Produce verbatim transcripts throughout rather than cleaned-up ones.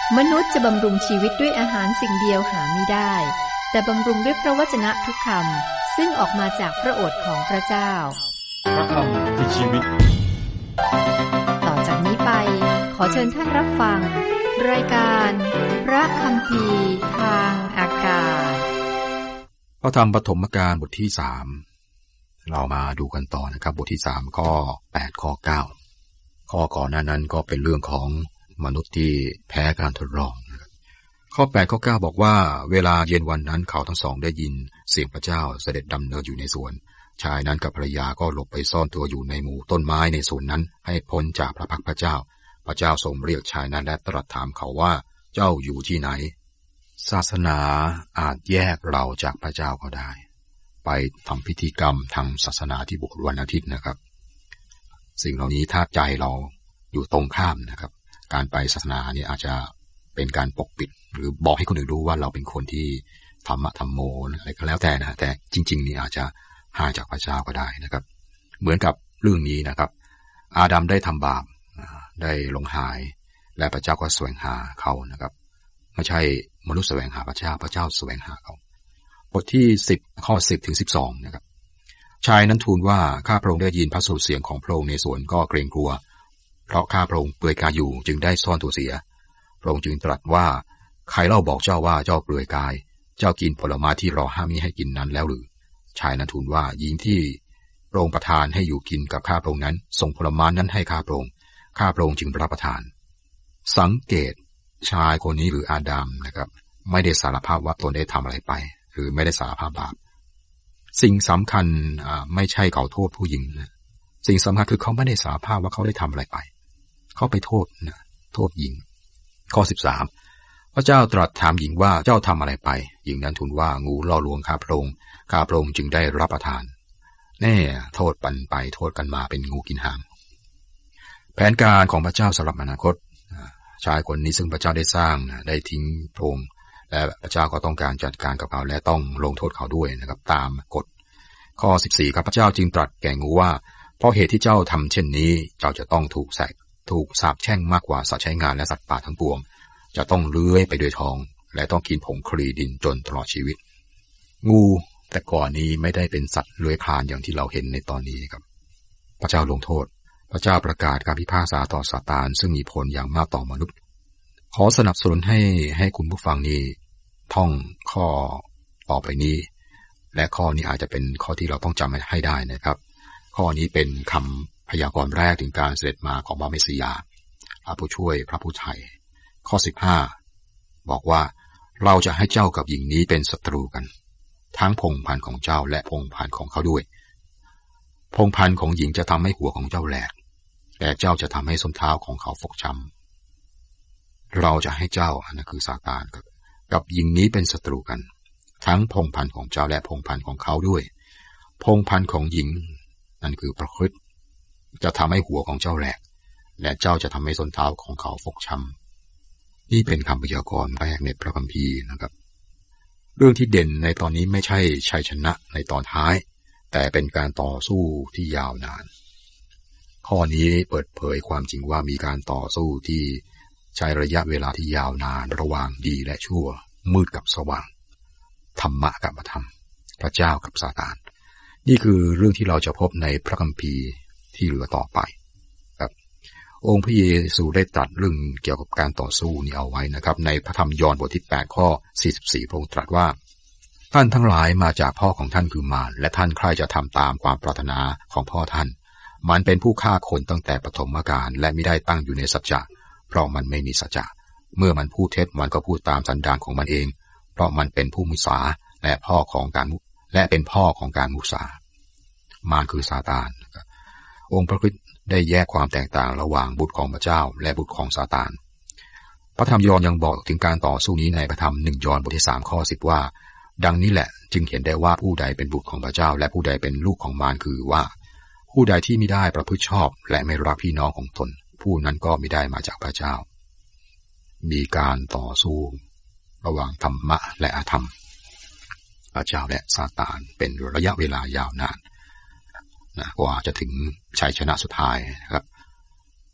มนุษย์จะบำรุงชีวิตด้วยอาหารสิ่งเดียวหาไม่ได้แต่บำรุงด้วยพระวจนะทุกคำซึ่งออกมาจากพระโอษฐ์ของพระเจ้าพระคำคือชีวิตต่อจากนี้ไปขอเชิญท่านรับฟังรายการพระคัมภีร์ทางอากาศพระธรรมปฐมกาลบทที่สามเรามาดูกันต่อนะครับบทที่สามข้อแปดข้อเก้าข้อก่อนหน้านั้นก็เป็นเรื่องของมนุษย์ที่แพ้การทดลองข้อแปดข้อเก้าบอกว่าเวลาเย็นวันนั้นเขาทั้งสองได้ยินเสียงพระเจ้าเสด็จดำเนินอยู่ในสวนชายนั้นกับภรรยาก็หลบไปซ่อนตัวอยู่ในหมู่ต้นไม้ในสวนนั้นให้พ้นจากพระพักพระเจ้าพระเจ้าทรงเรียกชายนั้นและตรัสถามเขาว่าเจ้าอยู่ที่ไหนศาสนาอาจแยกเราจากพระเจ้าก็ได้ไปทำพิธีกรรมทางศาสนาที่โบสถ์วันอาทิตย์นะครับสิ่งเหล่านี้ถ้าใจเราอยู่ตรงข้ามนะครับการไปศาสนาเนี่ยอาจจะเป็นการปกปิดหรือบอกให้คนอื่นรู้ว่าเราเป็นคนที่ธรรมะธรรมโมอะไรก็แล้วแต่นะแต่จริงๆนี่อาจจะห่างจากพระเจ้าก็ได้นะครับเหมือนกับเรื่องนี้นะครับอาดัมได้ทำบาปได้หลงหายและพระเจ้าก็แสวงหาเขานะครับไม่ใช่มนุษย์แสวงหาพระเจ้าพระเจ้าแสวงหาเขาบทที่สิบข้อสิบถึงสิบสองนะครับชายนั้นทูลว่าข้าพระองค์ได้ยินพระสุรเสียงของพระองค์ในสวนก็เกรงกลัวเพราะข้าพระองค์เปลือยกายอยู่จึงได้ซ่อนตัวเสียพระองค์จึงตรัสว่าใครเล่าบอกเจ้าว่าเจ้าเปลือยกายเจ้ากินผลไม้ที่เราห้ามมิให้กินนั้นแล้วหรือชายนั้นทูลว่าหญิงที่พระองค์ประทานให้อยู่กินกับข้าพระองค์นั้นส่งผลไม้นั้นให้ข้าพระองค์ข้าพระองค์จึงรับประทานสังเกตชายคนนี้หรืออาดัมนะครับไม่ได้สารภาพว่าตนได้ทำอะไรไปหรือไม่ได้สารภาพบาปสิ่งสำคัญไม่ใช่เขาโทษผู้หญิงนะสิ่งสำคัญคือเขาไม่ได้สารภาพว่าเขาได้ทำอะไรไปเขาไปโทษนะโทษหญิงข้อสิบสามพระเจ้าตรัสถามหญิงว่าเจ้าทำอะไรไปหญิงนั้นทูลว่างูล่อลวงข้าพระองค์ข้าพระองค์จึงได้รับประทานแน่โทษปันไปโทษกันมาเป็นงูกินหางแผนการของพระเจ้าสำหรับอนาคตชายคนนี้ซึ่งพระเจ้าได้สร้างได้ทิ้งพระองค์และพระเจ้าก็ต้องการจัดการกับเขาและต้องลงโทษเขาด้วยนะครับตามกฎข้อสิบสี่ครับพระเจ้าจึงตรัสแก่งูว่าเพราะเหตุที่เจ้าทำเช่นนี้เจ้าจะต้องถูกแสกถูกสาปแช่งมากกว่าสัตว์ใช้งานและสัตว์ป่าทั้งปวงจะต้องเลื้อยไปโดยท้องและต้องกินผงคลีดินจนตลอดชีวิตงูแต่ก่อนนี้ไม่ได้เป็นสัตว์เลื้อยคลานอย่างที่เราเห็นในตอนนี้ครับพระเจ้าลงโทษพระเจ้าประกาศการพิพากษาต่อซาตานซึ่งมีผลอย่างมากต่อมนุษย์ขอสนับสนุนให้ให้คุณผู้ฟังนี้ท่องข้อต่อไปนี้และข้อนี้อาจจะเป็นข้อที่เราต้องจำให้ได้นะครับข้อนี้เป็นคำพยากรณ์แรกถึงการเสด็จมาของพระเมสสิยาพระผู้ช่วยพระผู้ไถ่ข้อสิบห้าบอกว่าเราจะให้เจ้ากับหญิงนี้เป็นศัตรูกันทั้งพงศ์พันธุ์ของเจ้าและพงศ์พันธุ์ของเขาด้วยพงศ์พันธุ์ของหญิงจะทำให้หัวของเจ้าแหลกแต่เจ้าจะทำให้ส้นเท้าของเขาฟกช้ำเราจะให้เจ้าอันนั้นคือซาตานกับหญิงนี้เป็นศัตรูกันทั้งพงศ์พันธุ์ของเจ้าและพงศ์พันธุ์ของเขาด้วยพงศ์พันธุ์ของหญิงนั่นคือประพฤติจะทำให้หัวของเจ้าแหลกและเจ้าจะทำให้ส้นเท้าของเขาฟกช้ำนี่เป็นคำพยากรณ์แรกในพระคัมภีร์นะครับเรื่องที่เด่นในตอนนี้ไม่ใช่ชัยชนะในตอนท้ายแต่เป็นการต่อสู้ที่ยาวนานข้อนี้เปิดเผยความจริงว่ามีการต่อสู้ที่ใช้ระยะเวลาที่ยาวนานระหว่างดีและชั่วมืดกับสว่างธรรมะกับอธรรมพระเจ้ากับซาตานนี่คือเรื่องที่เราจะพบในพระคัมภีร์ที่เหลือต่อไปครับองค์พระเยซูได้ตรัสเรื่องเกี่ยวกับการต่อสู้นี้เอาไว้นะครับในพระธรรมยอห์นบทที่แปดข้อสี่สิบสี่พระองค์ตรัสว่าท่านทั้งหลายมาจากพ่อของท่านคือมารและท่านใคร่จะทำตามความปรารถนาของพ่อท่านมันเป็นผู้ฆ่าคนตั้งแต่ปฐมกาลและไม่ได้ตั้งอยู่ในสัจจะเพราะมันไม่มีสัจจะเมื่อมันพูดเท็จมันก็พูดตามสันดานของมันเองเพราะมันเป็นผู้มุสาและพ่อของการและเป็นพ่อของการมุสามารคือซาตานองค์พระคริสต์ได้แยกความแตกต่างระหว่างบุตรของพระเจ้าและบุตรของซาตานพระธรรมยอห์นยังบอกถึงการต่อสู้นี้ในพระธรรมหนึ่งยอห์นบทที่สามข้อสิบว่าดังนี้แหละจึงเห็นได้ว่าผู้ใดเป็นบุตรของพระเจ้าและผู้ใดเป็นลูกของมารคือว่าผู้ใดที่ไม่ได้ประพฤติชอบและไม่รักพี่น้องของตนผู้นั้นก็ไม่ได้มาจากพระเจ้ามีการต่อสู้ระหว่างธรรมะและอธรรมพระเจ้าและซาตานเป็นระยะเวลายาวนานนะกว่าจะถึงชัยชนะสุดท้ายนะครับ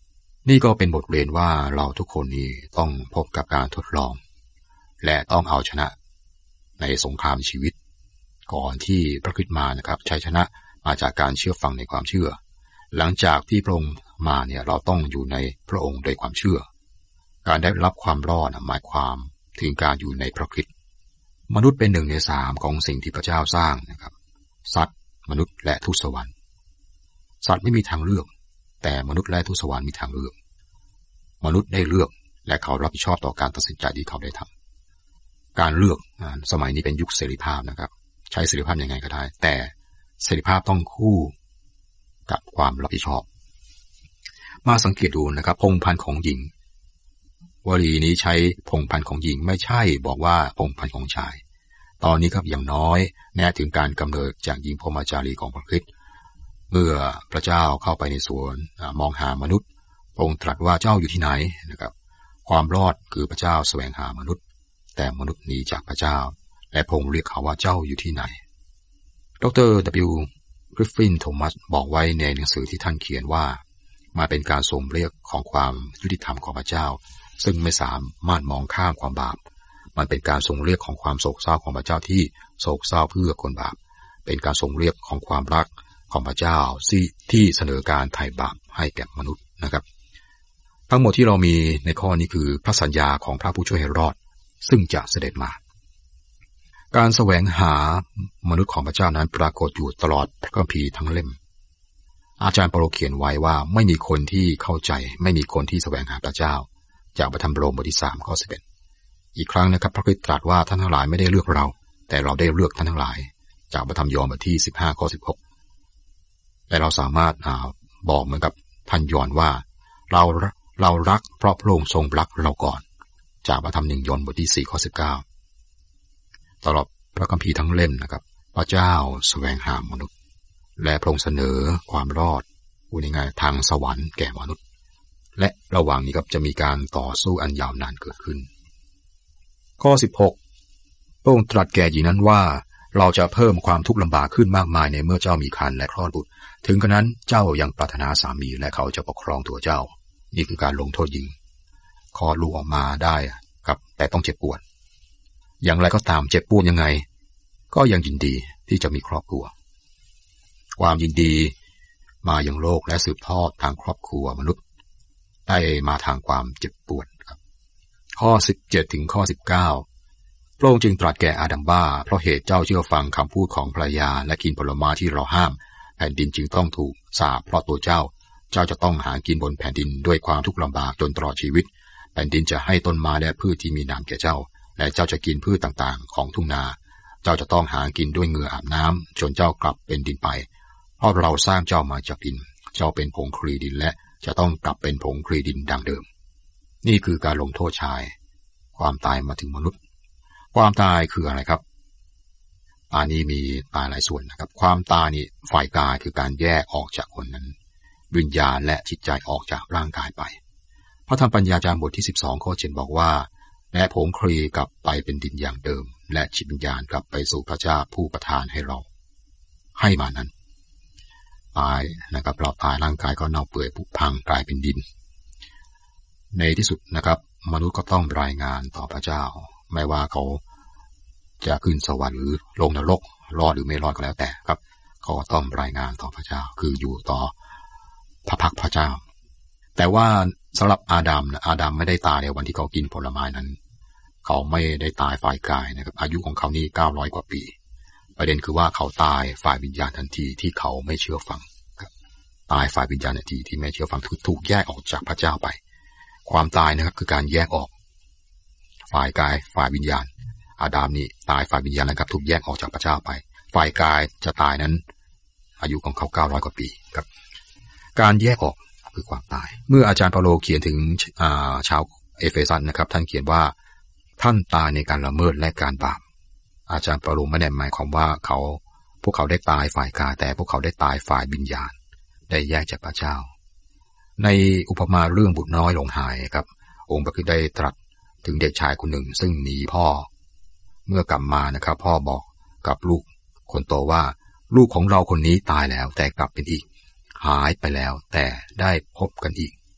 นี่ก็เป็นบทเรียนว่าเราทุกคนนี้ต้องพบกับการทดลองและต้องเอาชนะในสงครามชีวิตก่อนที่พระคริสต์มานะครับชัยชนะมาจากการเชื่อฟังในความเชื่อหลังจากที่พระองค์มาเนี่ยเราต้องอยู่ในพระองค์โดยความเชื่อการได้รับความรอดหมายความถึงการอยู่ในพระคริสต์มนุษย์เป็นหนึ่งในสามของสิ่งที่พระเจ้าสร้างนะครับสัตว์มนุษย์และทูตสวรรค์สัตว์ไม่มีทางเลือกแต่มนุษย์และทูตสวรรค์มีทางเลือกมนุษย์ได้เลือกและเขารับผิดชอบต่อการตัดสินใจที่เขาได้ทำการเลือกสมัยนี้เป็นยุคเสรีภาพนะครับใช้เสรีภาพยังไงก็ได้แต่เสรีภาพต้องคู่กับความรับผิดชอบมาสังเกตดูนะครับพงศ์พันธุ์ของหญิงวลีนี้ใช้พงศ์พันธุ์ของหญิงไม่ใช่บอกว่าพงศ์พันธุ์ของชายตอนนี้ครับอย่างน้อยแน่ถึงการกำเนิดจากหญิงพรหมจารีของพระคริสต์เมื่อพระเจ้าเข้าไปในสวนมองหามนุษย์พระองค์ตรัสว่าเจ้าอยู่ที่ไหนนะครับความรอดคือพระเจ้าแสวงหามนุษย์แต่มนุษย์หนีจากพระเจ้าและพระองค์เรียกเขาว่าเจ้าอยู่ที่ไหนดร ดับเบิลยู กริฟฟิน โทมัสบอกไว้ในหนังสือที่ท่านเขียนว่ามาเป็นการทรงเรียกของความยุติธรรมของพระเจ้าซึ่งไม่สามารถมองข้ามความบาปมันเป็นการทรงเรียกของความโศกเศร้าของพระเจ้าที่โศกเศร้าเพื่อคนบาปเป็นการทรงเรียกของความรักของพระเจ้าที่เสนอการไถ่บาปให้แก่มนุษย์นะครับทั้งหมดที่เรามีในข้อนี้คือพระสัญญาของพระผู้ช่วยให้รอดซึ่งจะเสด็จมาการแสวงหามนุษย์ของพระเจ้านั้นปรากฏอยู่ตลอดพระคัมภีร์ทั้งเล่มอาจารย์เปาโลเขียนไว้ว่าไม่มีคนที่เข้าใจไม่มีคนที่แสวงหาพระเจ้าจากพระธรรมโรมบทที่สามข้อสิบเอ็ดอีกครั้งนะครับพระคริสต์ตรัสว่าท่านทั้งหลายไม่ได้เลือกเราแต่เราได้เลือกท่านทั้งหลายจากพระธรรมยอห์นบทที่สิบห้าข้อสิบหกและเราสามารถบอกเหมือนกับท่านยอห์นว่าเราเรารักเพราะพระองค์ทรงรักเราก่อนจากพระธรรมหนึ่งยอห์นบทที่สี่ข้อสิบเก้าตลอดพระคัมภีร์ทั้งเล่มนะครับพระเจ้าแสวงหามนุษย์และพระองค์เสนอความรอดพูดง่ายๆทางสวรรค์แก่มนุษย์และระหว่างนี้ครับจะมีการต่อสู้อันยาวนานเกิดขึ้นข้อสิบหกพระองค์ตรัสแก่หญิงนั้นว่าเราจะเพิ่มความทุกข์ลำบากขึ้นมากมายในเมื่อเจ้ามีครรภ์และคลอดบุตรถึงกระนั้นเจ้ายังปรารถนาสามีและเขาจะปกครองตัวเจ้านี่คือการลงโทษหญิงคลอดลูกออกมาได้ครับแต่ต้องเจ็บปวดอย่างไรก็ตามเจ็บปวดยังไงก็ยังยินดีที่จะมีครอบครัวความยินดีมายังโลกและสืบทอดทางครอบครัวมนุษย์ได้มาทางความเจ็บปวดครับข้อสิบเจ็ดถึงข้อสิบเก้าพระองค์จึงตรัสแก่อาดัมว่าเพราะเหตุเจ้าเชื่อฟังคำพูดของภรรยาและกินผลไม้ที่เราห้ามแผ่นดินจึงต้องถูกสาปเพราะตัวเจ้าเจ้าจะต้องหากินบนแผ่นดินด้วยความทุกข์ลำบากจนตลอดชีวิตแผ่นดินจะให้ต้นไม้และพืชที่มีน้ำแก่เจ้าและเจ้าจะกินพืชต่างๆของทุ่งนาเจ้าจะต้องหากินด้วยเหงื่ออาบน้ำจนเจ้ากลับเป็นดินไปเพราะเราสร้างเจ้ามาจากดินเจ้าเป็นผงคลีดินและจะต้องกลับเป็นผงคลีดินดังเดิมนี่คือการลงโทษชายความตายมาถึงมนุษย์ความตายคืออะไรครับอันนี้มีตายหลายส่วนนะครับความตายนี่ฝ่ายกายคือการแยกออกจากคนนั้นวิญญาณและจิตใจออกจากร่างกายไปพระธรรมปัญญาจารย์บทที่สิบสองข้อเจ็ดบอกว่าและผงคลีกลับไปเป็นดินอย่างเดิมและจิตวิญญาณกลับไปสู่พระเจ้าผู้ประทานให้เราให้มานั้นตายนะครับเราตายร่างกายก็เน่าเปื่อยผุพังกลายเป็นดินในที่สุดนะครับมนุษย์ก็ต้องรายงานต่อพระเจ้าไม่ว่าเขาจะขึ้นสวรรค์หรือลงนรกรอดหรือไม่รอดก็แล้วแต่ครับเขาก็ต้องรายงานต่อพระเจ้าคืออยู่ต่อพระพักพระเจ้าแต่ว่าสำหรับอาดัมนะอาดัมไม่ได้ตายในวันที่เขากินผลไม้นั้นเขาไม่ได้ตายฝ่ายกายนะครับอายุของเขานี่เก้าร้อยกว่าปีประเด็นคือว่าเขาตายฝ่ายวิญญาณทันทีที่เขาไม่เชื่อฟังตายฝ่ายวิญญาณทันทีที่ไม่เชื่อฟังถูกแยกออกจากพระเจ้าไปความตายนะครับคือการแยกออกฝ่ายกายฝ่ายวิญญาณอาดัมนี่ตายฝ่ายวิญญาณนะครับถูกแยกออกจากพระเจ้าไปฝ่ายกายจะตายนั้นอายุของเขาเก้าร้อยกว่าปีครับการแยกออกคือความตายเมื่ออาจารย์เปาโลเขียนถึงชาวเอเฟซัสนะครับท่านเขียนว่าท่านตายในการละเมิดและการบาปอาจารย์เปาโลไม่ได้หมายความว่าเขาพวกเขาได้ตายฝ่ายกายแต่พวกเขาได้ตายฝ่ายวิญญาณได้แยกจากพระเจ้าในอุปมาเรื่องบุตรน้อยหลงหายครับองค์พระคริสต์ได้ตรัสถึงเด็กชายคนหนึ่งซึ่งหนีพ่อเมื่อกลับมานะครับพ่อบอกกับลูกคนโตว่าลูกของเราคนนี้ตายแล้วแต่กลับเป็นอีกหายไปแล้วแต่ได้พบกันอีก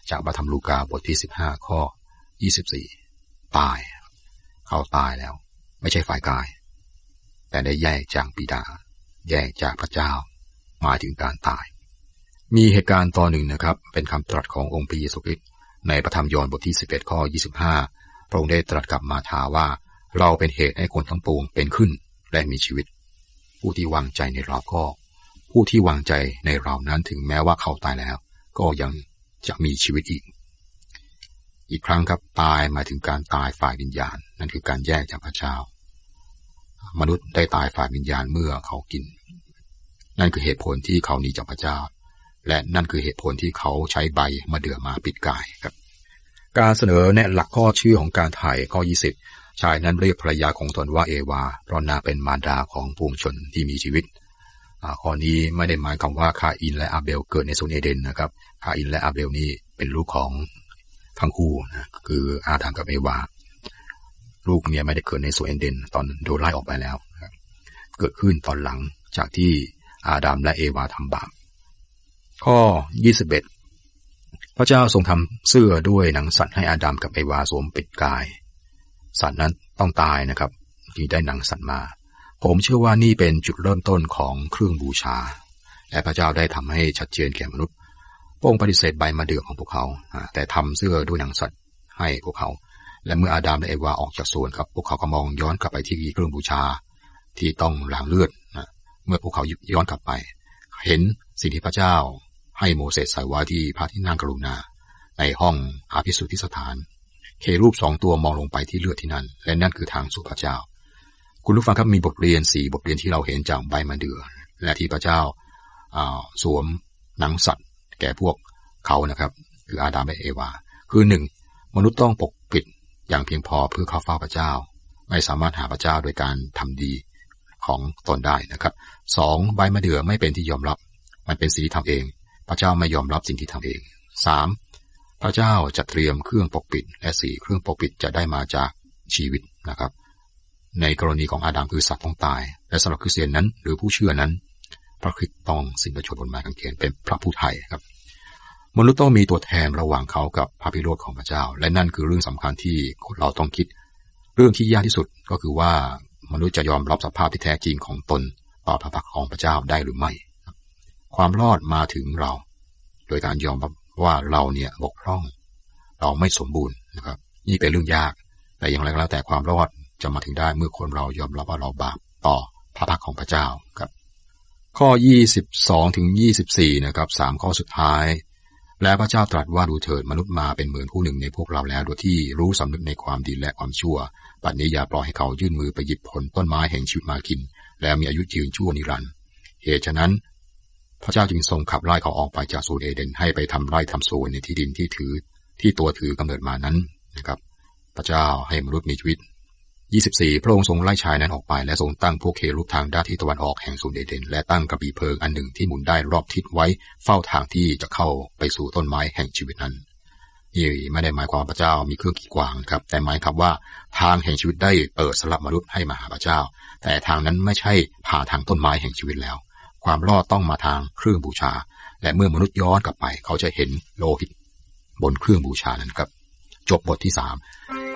จากพระธรรมลูกาบทที่สิบห้าข้อยี่สิบสี่ตายเขาตายแล้วไม่ใช่ฝ่ายกายแต่ได้แยกจากบิดาแยกจากพระเจ้าหมายถึงการตายมีเหตุการณ์ตอนหนึ่งนะครับเป็นคำตรัสขององค์พระเยซูคริสต์ในพระธรรมยอห์นบทที่สิบเอ็ดข้อยี่สิบห้าพระองค์ได้ตรัสกับมาธาว่าเราเป็นเหตุให้คนทั้งปวงเป็นขึ้นและมีชีวิตผู้ที่วางใจในเราก็ผู้ที่วางใจในเรานั้นถึงแม้ว่าเขาตายแล้วก็ยังจะมีชีวิตอีกอีกครั้งครับตายหมายถึงการตายฝ่ายวิญญาณนั่นคือการแยกจากพระเจ้ามนุษย์ได้ตายฝ่ายวิญญาณเมื่อเขากินนั่นคือเหตุผลที่เขาหนีจากพระเจ้าและนั่นคือเหตุผลที่เขาใช้ใบมะเดื่อมาปิดกายครับการเสนอแนะหลักข้อชื่อของการไถ่ข้อยี่สิบชายนั้นเรียกภรรยาของตนว่าเอวาเพราะนางเป็นมารดาของปวงชนที่มีชีวิตข้อนี้ไม่ได้หมายความว่าคาอินและอาเบลเกิดในสวนเอเดนนะครับคาอินและอาเบลนี่เป็นลูกของทั้งคู่นะคืออาดัมกับเอวาลูกเนี่ยไม่ได้เกิดในสวนเอเดนตอนโดนไล่ออกไปแล้วเกิดขึ้นตอนหลังจากที่อาดัมและเอวาทำบาปข้อยี่สิบเอ็ดพระเจ้าทรงทำเสื้อด้วยหนังสัตว์ให้อาดัมกับเอวาสวมปิดกายสัตว์นั้นต้องตายนะครับจึงได้หนังสัตว์มาผมเชื่อว่านี่เป็นจุดเริ่มต้นของเครื่องบูชาและพระเจ้าได้ทำให้ชัดเจนแก่มนุษย์พระองค์ปฏิเสธใบมะเดื่อของพวกเขาแต่ทำเสื้อด้วยหนังสัตว์ให้พวกเขาและเมื่ออาดัมและเอวาออกจากสวนครับพวกเขาก็มองย้อนกลับไปที่เครื่องบูชาที่ต้องล้างเลือดนะเมื่อพวกเขาย้อนกลับไปเห็นสิ่งที่พระเจ้าให้โมเสสใส่ไว้ที่พระที่นั่งกรุณาในห้องอาภิสุทธิสถานเครูปสองตัวมองลงไปที่เลือดที่นั่นและนั่นคือทางสู่พระเจ้าคุณผู้ฟังครับมีบทเรียนสี่บทเรียนที่เราเห็นจากใบมะเดื่อและที่พระเจ้าสวมหนังสัตว์แก่พวกเขานะครับคืออาดัมและเอวาคือหนึ่งมนุษย์ต้องปกปิดอย่างเพียงพอเพื่อเข้าเฝ้าพระเจ้าไม่สามารถหาพระเจ้าโดยการทำดีของตนได้นะครับสองใบมะเดื่อไม่เป็นที่ยอมรับมันเป็นสิ่งที่ทำเองพระเจ้าไม่ยอมรับสิ่งที่ทำเองสามพระเจ้าจะเตรียมเครื่องปกปิดและสี่เครื่องปกปิดจะได้มาจากชีวิตนะครับในกรณีของอาดัมคือสัตว์ต้องตายและสำหรับคริสเตียนนั้นหรือผู้เชื่อนั้นพระคริสต์ต้องสิ้นพระชนม์บนไม้กางเขนเป็นพระผู้ไถ่ครับมนุษย์ต้องมีตัวแทนระหว่างเขากับพระพิโรธของพระเจ้าและนั่นคือเรื่องสำคัญที่เราต้องคิดเรื่องที่ยากที่สุดก็คือว่ามนุษย์จะยอมรับสภาพที่แท้จริงของตนต่อพระพักของพระเจ้าได้หรือไม่ความรอดมาถึงเราโดยการยอมรับว่าเราเนี่ยบกพร่องเราไม่สมบูรณ์นะครับนี่เป็นเรื่องยากแต่อย่างไรก็แล้วแต่ความรอดจะมาถึงได้เมื่อคนเรายอมรับว่าเราบาปต่อพระพักของพระเจ้าครับข้อยี่สิบสองถึงยี่สิบสี่นะครับสามข้อสุดท้ายและพระเจ้าตรัสว่าดูเถิดมนุษย์มาเป็นเหมือนผู้หนึ่งในพวกเราแล้วโดยที่รู้สำนึกในความดีและความชั่วบัดนี้อย่าปล่อยให้เขายื่นมือไปหยิบผลต้นไม้แห่งชีวิตมากินแล้วมีอายุยืนชั่วนิรันดร์เหตุฉะนั้นพระเจ้าจึงทรงขับไล่เขาออกไปจากสวนเอเดนให้ไปทำไร่ทำสวนในที่ดินที่ถือที่ตัวถือกำเนิดมานั้นนะครับพระเจ้าให้มนุษย์มีชีวิตยี่สิบสี่พระองค์ทรงไล่ชายนั้นออกไปและทรงตั้งพวกเครูปทางด้านทิศตะวันออกแห่งสวนเอเดนและตั้งกระบี่เพลิงอันหนึ่งที่หมุนได้รอบทิศไว้เฝ้าทางที่จะเข้าไปสู่ต้นไม้แห่งชีวิตนั้นนี่ไม่ได้หมายความว่าพระเจ้ามีเครื่องกีดขวางครับแต่หมายความว่าทางแห่งชีวิตได้เปิดสำหรับมนุษย์ให้มาหาพระเจ้าแต่ทางนั้นไม่ใช่ผ่าทางต้นไม้แห่งชีวิตแล้วความรอดต้องมาทางเครื่องบูชาและเมื่อมนุษย์ย้อนกลับไปเขาจะเห็นโลหิตบนเครื่องบูชานั้นครับจบบทที่สาม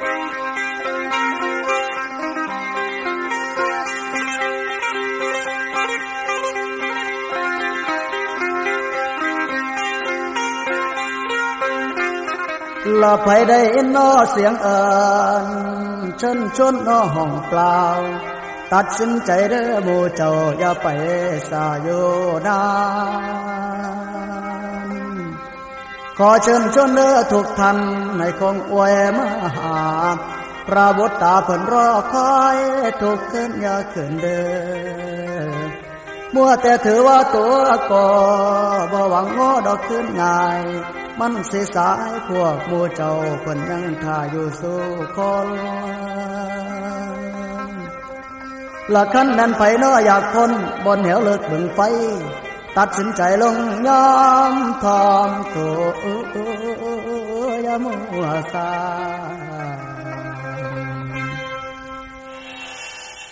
ละไผได้นอเสียงเอิญเชิญชวนนอห้องเปล่าตัดสินใจเด้อหมู่เจ้าอย่าไปสายโยนานขอเชิญชวนเด้อทุกท่านให้คงอวยมาหาพระบุตรตาเพิ่นรอคอยทุกคืนอย่าคืนเด้อมัวแต่ถือว่าตัวก็บ่หวังง้อดอกคืนง่ายมันสิสายพวกหมู่เจ้าเพิ่นยังท่าอยู่สู่คนละคันนั้นไผน้ออยากพ้นบนเหวเลิกบึงไฟตัดสินใจลงยอมทอมตัวอย่ามัวซาต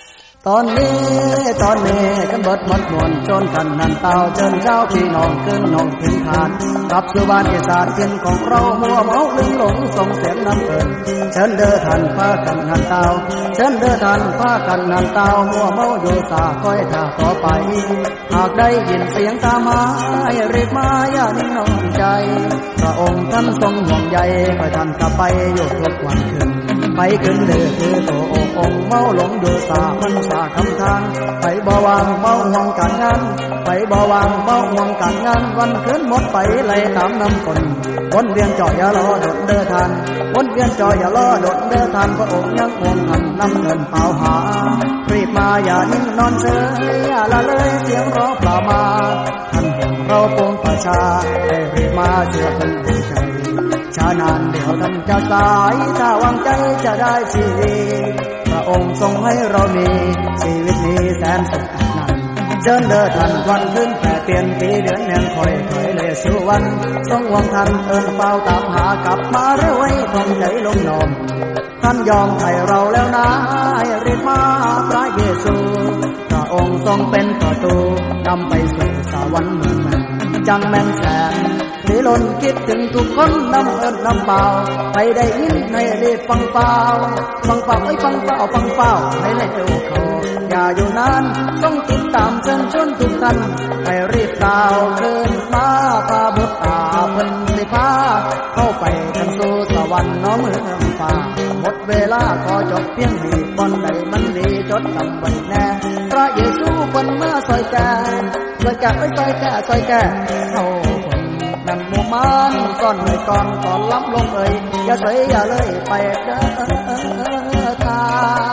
ตอนนี้ตอนนี้กันเบิดหมดมวลจนกันนันเตาเชิญเจ้าพี่น้องขึ้นน้องขึ้นทานกลับสู่บ้านที่ศาสตร์เป็นของเรามัวเมาลืมหลงส่งเสียงน้ำเอิญเชิญเด้อท่านพากันนันเตาเชิญเด้อท่านพากันนันเตามัวเมาอยู่สาก้อยท่าต่อไปหากได้ยินเสียงตามหาให้รีบมาอย่านิ่งนอนใจพระองค์ท่านทรงห่วงใยคอยท่านกลับไปอยู่ทุกวันคืนไปขึ้นเด้อคือโตองค์เมาหลงอยู่สามันสาคำทางไปบ่วางเมาห่วงการงานไปบ่วางเมาห่วงการงานวันคืนหมดไปไล่ตามน้ำคนวนเวียนจ่ออย่ารอดดเด้อทานวนเวียนจ่ออย่ารอดดเด้อทานพระองค์ยังห่วงหันนำเงินเปล่าหารีบมาอย่านิ่งนอนเฉยอย่าละเลยเสียงร้องเปล่ามาท่านห่วงเราปวงประชาให้รีบมาเชื่อเป็นหัวใจช้านานเดี๋ยวท่านจะสายถ้าวางใจจะได้ชีวิตพระองค์ทรงให้เรามีชีวิตนี้แสนสุขนั้นเชิญเด้อท่านวันขึ้นแต่เปลี่ยนปีเดือนแห่งคอยถอยเลยสู่วันทรงหวังท่านเอิ้นเป้าตามหากลับมาเรื่อยทองใจลงนอมท่านยอมให้เราแล้วนะให้รีบมาพระเยซูพระองค์ทรงเป็นประตูนำไปสู่สวรรค์เมืองนั้นจังแม่นแสนที่ล้นคิดถึงทุกคนน้ำเอิญน้ำเปล่าไปได้ยินให้รีบฟังเปล่าฟังเปล่าไอ้ฟังเปล่าฟังเปล่าให้เร็วเขาอย่าอยู่นานต้องติดตามเชิญชวนทุกท่านให้รีบก้าวเดินมาพาบุตรตาเพิ่นได้พาเข้าไปทางสู่สวรรค์น้อเมืองฟ้าหมดเวลาขอจบเพียงนี้บอนใดมันดีจดจำไว้แน่พระเยซูเพิ่นมาซอยแก่ซอยแก่ไอ้ซอยแก่ซอยแก่เข้านั่นหมู่มันซ่อนไว้ก่อนก่อนล้ำลงเอ่ยอย่าเสยอย่าเลยไปเด้อตา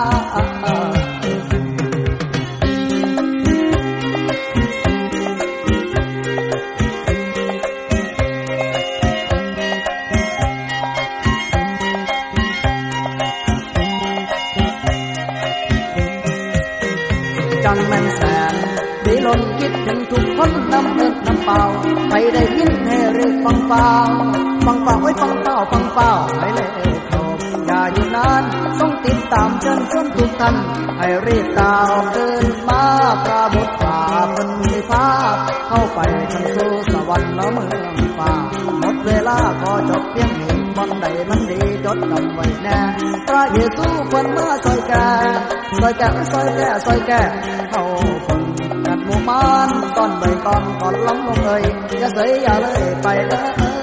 จังแม่นแสนดีล้นคิดถึงทุกคนน้ำเอิญน้ำเปล่าไปได้ยินให้เรียกฟังเปล่าฟังเปล่าไว้ฟังเปล่าฟังเปล่าให้เร็วเขาอย่าอยู่นานต้องติดตามเชิญชวนทุกท่านให้รีบก้าวเดินมาพระบุตรฝ่าเป็นนิพพานเข้าไปทางสู่สวรรค์น้อเมืองฟ้าหมดเวลาขอจบเพียงนี้บอนใดมันดีจดจำไว้แน่พระเยซูเพิ่นมาซอยแก่ซอยแก่ซอยแก่ซอยแก่เข้าคนหมู่มันซ่อนไว้ก่อนก่อนล้ำลงเอ่ยอย่าเสยอย่าเลยไปเด้อ